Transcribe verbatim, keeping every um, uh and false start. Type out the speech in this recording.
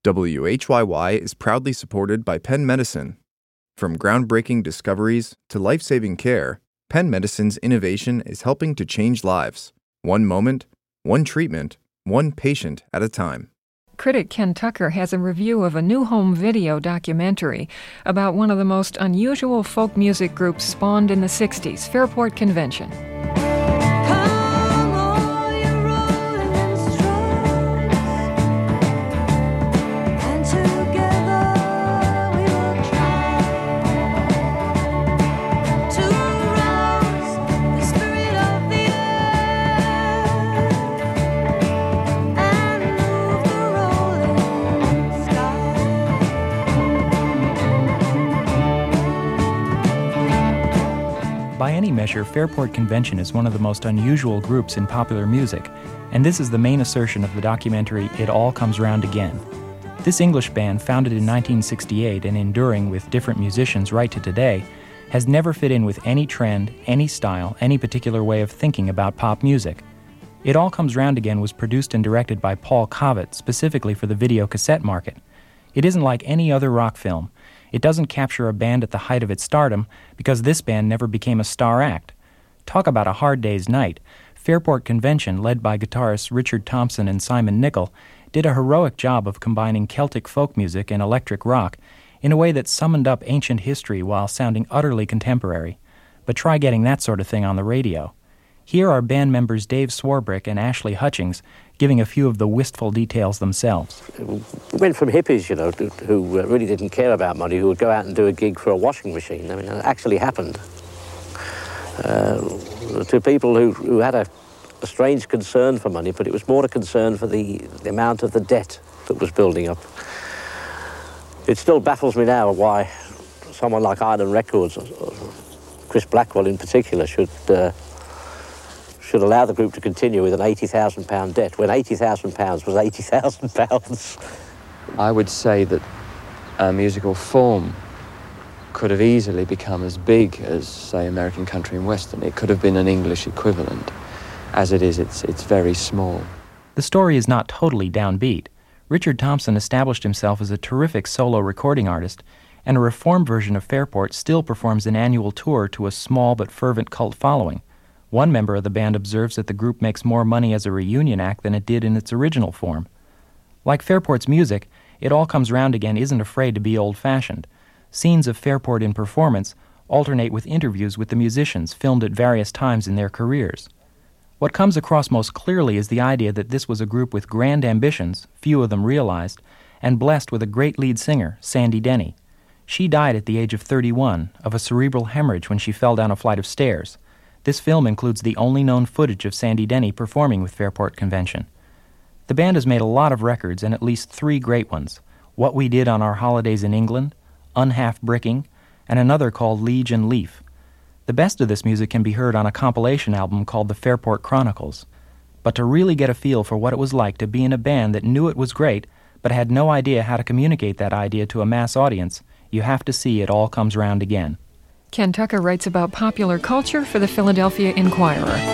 W H Y Y is proudly supported by Penn Medicine. From groundbreaking discoveries to life-saving care, Penn Medicine's innovation is helping to change lives, one moment, one treatment, one patient at a time. Critic Ken Tucker has a review of a new home video documentary about one of the most unusual folk music groups spawned in the sixties, Fairport Convention. By any measure, Fairport Convention is one of the most unusual groups in popular music, and this is the main assertion of the documentary It All Comes Round Again. This English band, founded in nineteen sixty-eight and enduring with different musicians right to today, has never fit in with any trend, any style, any particular way of thinking about pop music. It All Comes Round Again was produced and directed by Paul Covet, specifically for the video cassette market. It isn't like any other rock film. It doesn't capture a band at the height of its stardom because this band never became a star act. Talk about a hard day's night. Fairport Convention, led by guitarists Richard Thompson and Simon Nicol, did a heroic job of combining Celtic folk music and electric rock in a way that summoned up ancient history while sounding utterly contemporary. But try getting that sort of thing on the radio. Here are band members Dave Swarbrick and Ashley Hutchings giving a few of the wistful details themselves. We went from hippies, you know, to, who really didn't care about money, who would go out and do a gig for a washing machine. I mean, it actually happened. Uh, to people who, who had a, a strange concern for money, but it was more a concern for the, the amount of the debt that was building up. It still baffles me now why someone like Island Records, or Chris Blackwell in particular, should... Uh, should allow the group to continue with an eighty thousand pound debt, when eighty thousand pounds was eighty thousand pounds. I would say that a musical form could have easily become as big as, say, American country and western. It could have been an English equivalent. As it is, it's, it's very small. The story is not totally downbeat. Richard Thompson established himself as a terrific solo recording artist, and a reformed version of Fairport still performs an annual tour to a small but fervent cult following. One member of the band observes that the group makes more money as a reunion act than it did in its original form. Like Fairport's music, It All Comes Round Again isn't afraid to be old-fashioned. Scenes of Fairport in performance alternate with interviews with the musicians filmed at various times in their careers. What comes across most clearly is the idea that this was a group with grand ambitions, few of them realized, and blessed with a great lead singer, Sandy Denny. She died at the age of thirty-one of a cerebral hemorrhage when she fell down a flight of stairs. This film includes the only known footage of Sandy Denny performing with Fairport Convention. The band has made a lot of records, and at least three great ones: What We Did on Our Holidays in England, Unhalf Bricking, and another called Liege and Leaf. The best of this music can be heard on a compilation album called The Fairport Chronicles. But to really get a feel for what it was like to be in a band that knew it was great, but had no idea how to communicate that idea to a mass audience, you have to see It All Comes Round Again. Ken Tucker writes about popular culture for the Philadelphia Inquirer.